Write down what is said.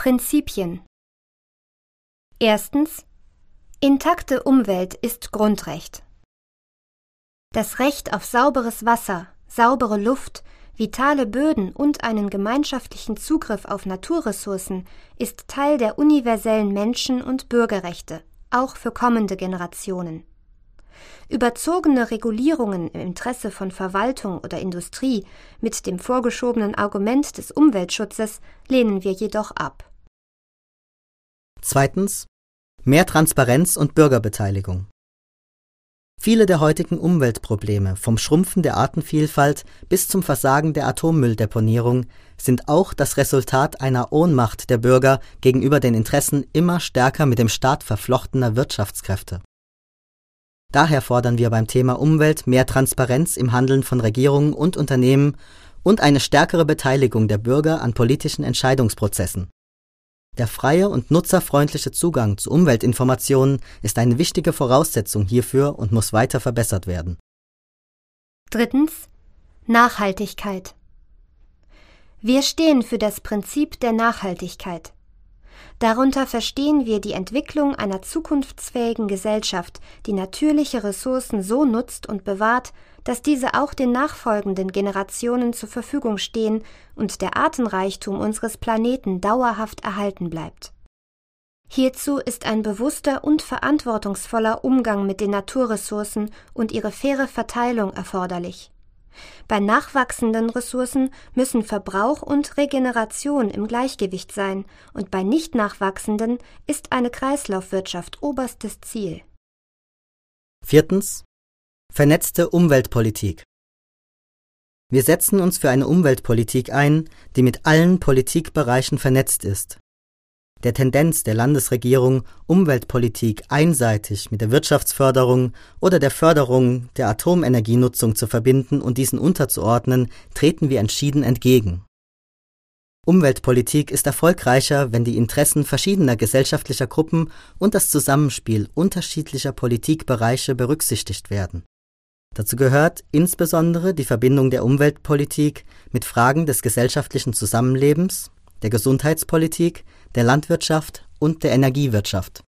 Prinzipien. Erstens. Intakte Umwelt ist Grundrecht. Das Recht auf sauberes Wasser, saubere Luft, vitale Böden und einen gemeinschaftlichen Zugriff auf Naturressourcen ist Teil der universellen Menschen- und Bürgerrechte, auch für kommende Generationen. Überzogene Regulierungen im Interesse von Verwaltung oder Industrie mit dem vorgeschobenen Argument des Umweltschutzes lehnen wir jedoch ab. Zweitens. Mehr Transparenz und Bürgerbeteiligung. Viele der heutigen Umweltprobleme, vom Schrumpfen der Artenvielfalt bis zum Versagen der Atommülldeponierung, sind auch das Resultat einer Ohnmacht der Bürger gegenüber den Interessen immer stärker mit dem Staat verflochtener Wirtschaftskräfte. Daher fordern wir beim Thema Umwelt mehr Transparenz im Handeln von Regierungen und Unternehmen und eine stärkere Beteiligung der Bürger an politischen Entscheidungsprozessen. Der freie und nutzerfreundliche Zugang zu Umweltinformationen ist eine wichtige Voraussetzung hierfür und muss weiter verbessert werden. Drittens. Nachhaltigkeit. Wir stehen für das Prinzip der Nachhaltigkeit. Darunter verstehen wir die Entwicklung einer zukunftsfähigen Gesellschaft, die natürliche Ressourcen so nutzt und bewahrt, dass diese auch den nachfolgenden Generationen zur Verfügung stehen und der Artenreichtum unseres Planeten dauerhaft erhalten bleibt. Hierzu ist ein bewusster und verantwortungsvoller Umgang mit den Naturressourcen und ihre faire Verteilung erforderlich. Bei nachwachsenden Ressourcen müssen Verbrauch und Regeneration im Gleichgewicht sein und bei nicht nachwachsenden ist eine Kreislaufwirtschaft oberstes Ziel. Viertens. Vernetzte Umweltpolitik. Wir setzen uns für eine Umweltpolitik ein, die mit allen Politikbereichen vernetzt ist. Der Tendenz der Landesregierung, Umweltpolitik einseitig mit der Wirtschaftsförderung oder der Förderung der Atomenergienutzung zu verbinden und diesen unterzuordnen, treten wir entschieden entgegen. Umweltpolitik ist erfolgreicher, wenn die Interessen verschiedener gesellschaftlicher Gruppen und das Zusammenspiel unterschiedlicher Politikbereiche berücksichtigt werden. Dazu gehört insbesondere die Verbindung der Umweltpolitik mit Fragen des gesellschaftlichen Zusammenlebens, der Gesundheitspolitik, der Landwirtschaft und der Energiewirtschaft.